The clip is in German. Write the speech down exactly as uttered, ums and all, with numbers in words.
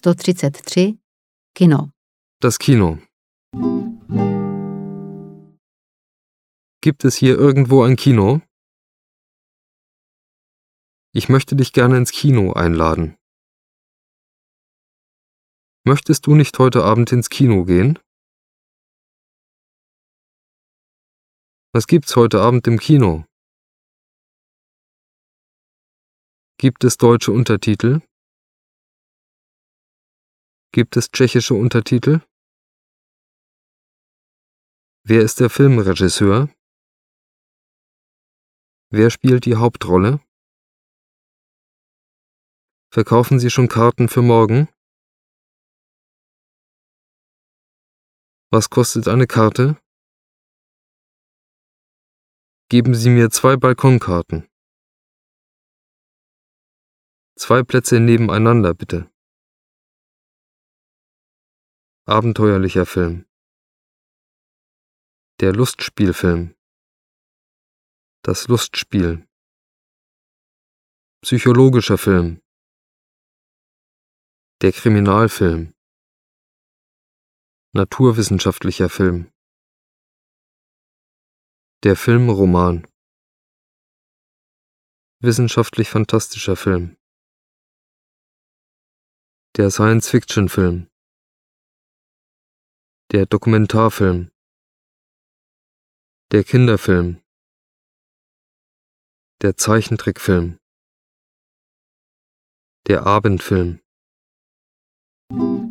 sto třicet tři Kino. Das Kino. Gibt es hier irgendwo ein Kino? Ich möchte dich gerne ins Kino einladen. Möchtest du nicht heute Abend ins Kino gehen? Was gibt's heute Abend im Kino? Gibt es deutsche Untertitel? Gibt es tschechische Untertitel? Wer ist der Filmregisseur? Wer spielt die Hauptrolle? Verkaufen Sie schon Karten für morgen? Was kostet eine Karte? Geben Sie mir zwei Balkonkarten. Zwei Plätze nebeneinander, bitte. Abenteuerlicher Film. Der Lustspielfilm. Das Lustspiel. Psychologischer Film. Der Kriminalfilm. Naturwissenschaftlicher Film. Der Filmroman. Wissenschaftlich-fantastischer Film. Der Science-Fiction-Film. Der Dokumentarfilm. Der Kinderfilm. Der Zeichentrickfilm. Der Abendfilm.